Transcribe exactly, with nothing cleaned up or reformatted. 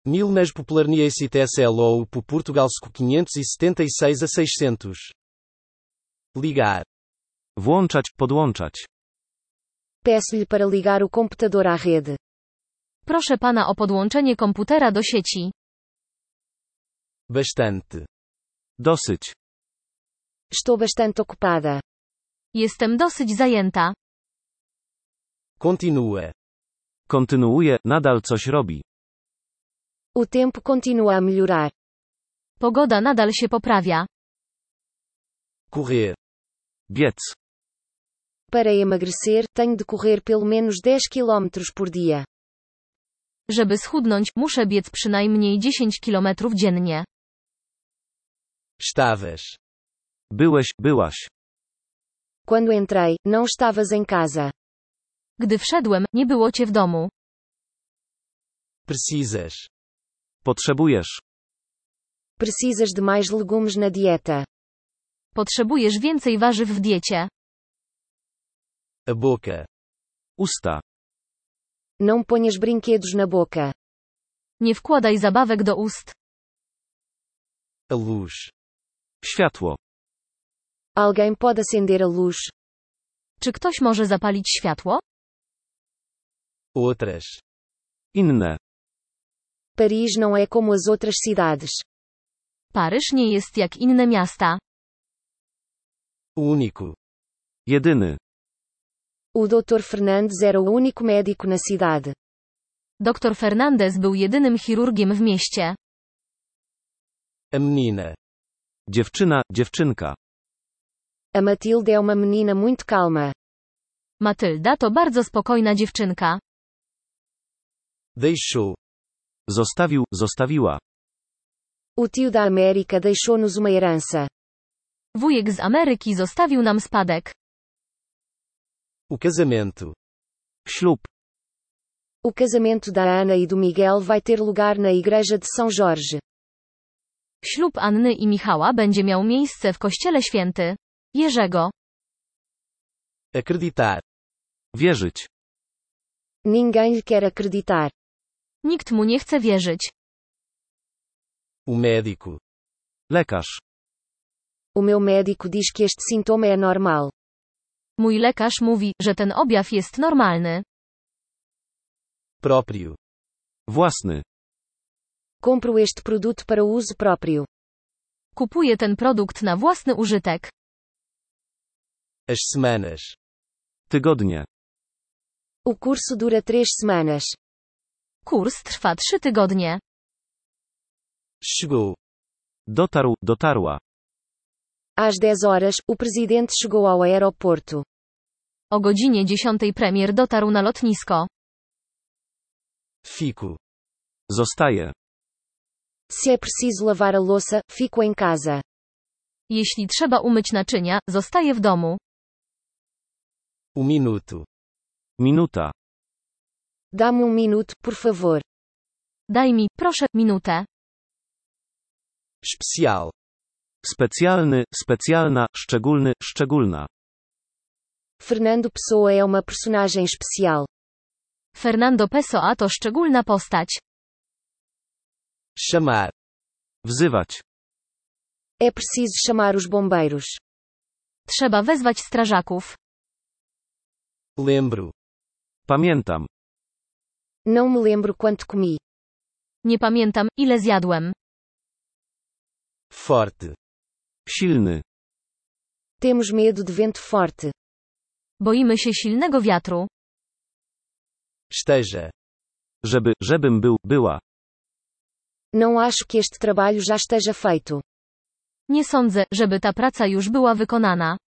Mil nas popularniece T S L ou por Portugalsku quinhentos e setenta e seis a seiscentos. Ligar. Włączać, podłączać. Peço-lhe para ligar o computador à rede. Proszę pana o podłączenie komputera do sieci. Bastante. Dosyć. Estou bastante ocupada. Jestem dosyć zajęta. Continua. Kontynuuje, nadal coś robi. O tempo continua a melhorar. Pogoda nadal się poprawia. Correr. Biec. Para emagrecer, tenho de correr pelo menos dez quilômetros por dia. Żeby schudnąć, muszę biec przynajmniej dziesięć kilometrów dziennie. Estavas. Byłeś, byłaś. Quando entrei, não estavas em casa. Gdy wszedłem, nie było cię w domu. Precisas. Potrzebujesz. Precisas de mais legumes na dieta. Potrzebujesz więcej warzyw w diecie. A boca. Usta. Não ponhas brinquedos na boca. Nie wkładaj zabawek do ust. A luz. Światło. Alguém pode acender a luz? Czy ktoś może zapalić światło? Outras. Inne. Paris não é como as outras cidades. Paryż nie jest jak inne miasta. Único. Jedyny. O doutor Fernandes era o único médico na cidade. Doktor Fernandez był jedynym chirurgiem w mieście. A menina. Dziewczyna, dziewczynka. A Matilde é uma menina muito calma. Matylda to bardzo spokojna dziewczynka. Deixou. Zostawił, zostawiła. O tio da América deixou-nos uma herança. Wujek z Ameryki zostawił nam spadek. O casamento. Ślub. O casamento da Ana e do Miguel vai ter lugar na igreja de São Jorge. Ślub Anny i Michała będzie miał miejsce w kościele święty Jerzego. Acreditar. Wierzyć. Ninguém lhe quer acreditar. Nikt mu nie chce wierzyć. O médico. Lekarz. O meu médico diz que este sintoma é normal. Mój lekarz mówi, że ten objaw jest normalny. Próprio. Własny. Compro este produto para uso próprio. Kupuję ten produkt na własny użytek. As semanas. Tygodnie. O curso dura três semanas. Kurs trwa trzy tygodnie. Chegou. Dotarł, dotarła. Às dez horas, o presidente chegou ao aeroporto. O godzinie dziesiątej premier dotarł na lotnisko. Fico. Zostaje. Se é preciso lavar a louça, fico em casa. Jeśli trzeba umyć naczynia, zostaję w domu. O minuto. Minuta. Dá-me um minuto, por favor. Daj mi, proszę, minutę. Especial. Specjalny, specjalna, szczególny, szczególna. Fernando Pessoa é uma personagem especial. Fernando Pessoa to szczególna postać. Chamar. Wzywać. É preciso chamar os bombeiros. Trzeba wezwać strażaków. Lembro. Pamiętam. Não me lembro quanto comi. Nie pamiętam, ile zjadłem. Forte. Silny. Temos medo de vento forte. Boimy się silnego wiatru. Esteja. Żeby, żebym był, była. Não acho que este trabalho já esteja feito. Nie sądzę, żeby ta praca już była wykonana.